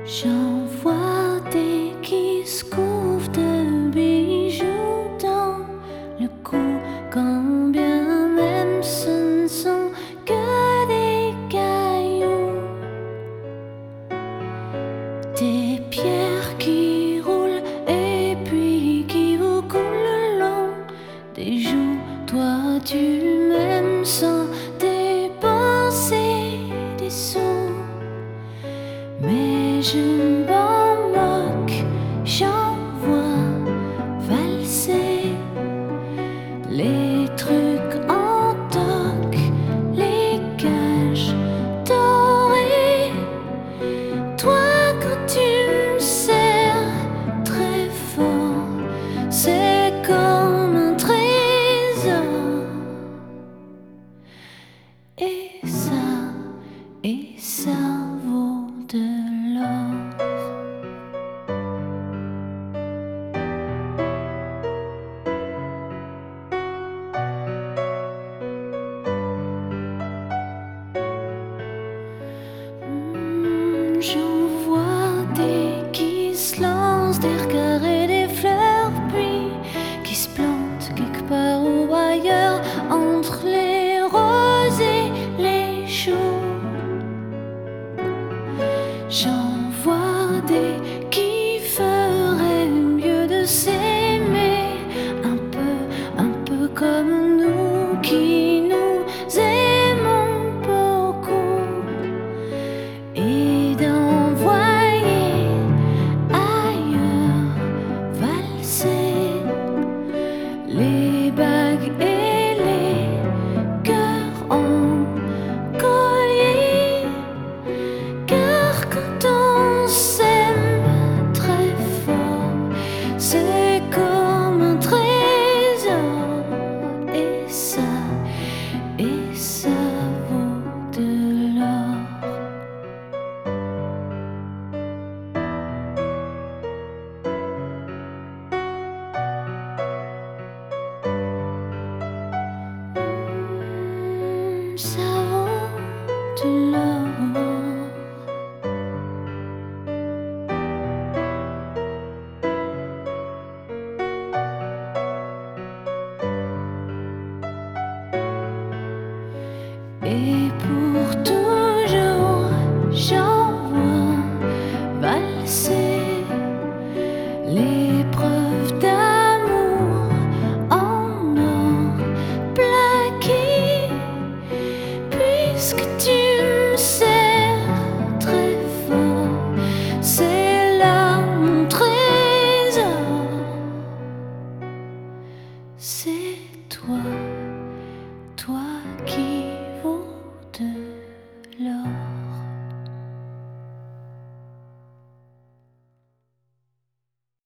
J'en vois des qui se couvrent de bijoux dans le cou, quand bien même ce ne sont que des cailloux, des pierres qui roulent et puis qui vous coulent le long des joues. Toi tu m'aimes sans dépenser des sous, mais je m'en moque, j'en vois valser les trucs en toc, les cages dorées. Toi quand tu me serres très fort, c'est comme un trésor. Et ça vaut de l'or. J'en vois des qui se lancent des regards et des fleurs, puis qui se plantent quelque part ou ailleurs entre les roses et les choux. J'en vois des qui feraient mieux de s'aimer un peu comme nous, qui nous aimons beaucoup, et d'envoyer ailleurs valser les bagues et les cœurs en collier. Car quand on s'aime très fort, c'est comme un trésor. Et ça vaut de l'or. Ça vaut de l'or. Et pour toujours, j'en vois valser les preuves d'amour en or plaqué. Puisque tu me serres très fort, c'est là mon trésor. C'est toi.